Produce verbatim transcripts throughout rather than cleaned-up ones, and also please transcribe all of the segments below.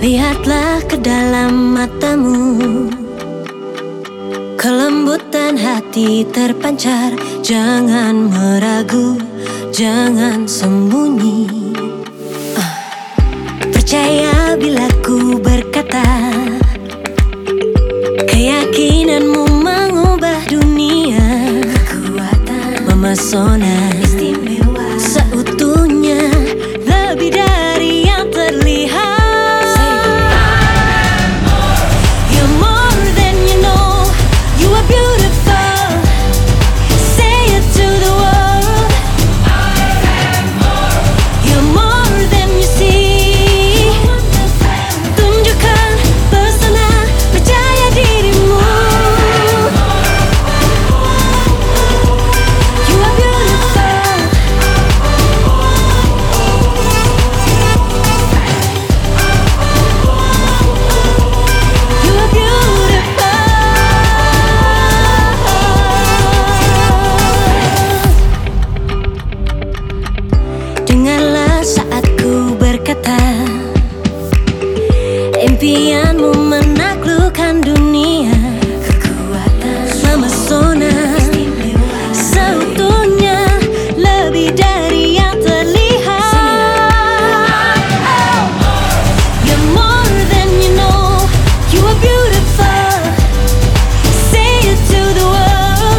Lihatlah ke dalam matamu, kelembutan hati terpancar. Jangan meragu, jangan sembunyi. uh. Percaya bila ku berkata, keyakinanmu mengubah dunia. Kekuatan memesona, istimewa, seutuhnya, lebih dari yang terlihat. Impianmu menaklukkan dunia. Kekuatan memesona, istimewa, seutuhnya, lebih dari yang terlihat. You're more than you know, you are beautiful. Say it to the world.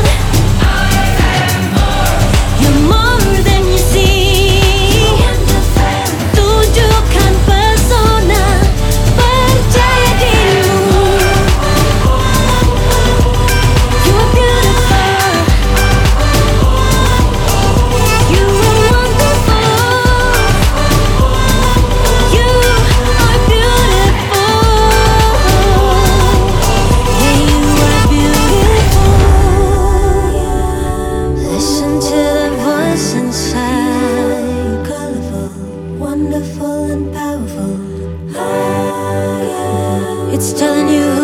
You're more than you see. Tunjukkan pesona. Wonderful and powerful. It's telling you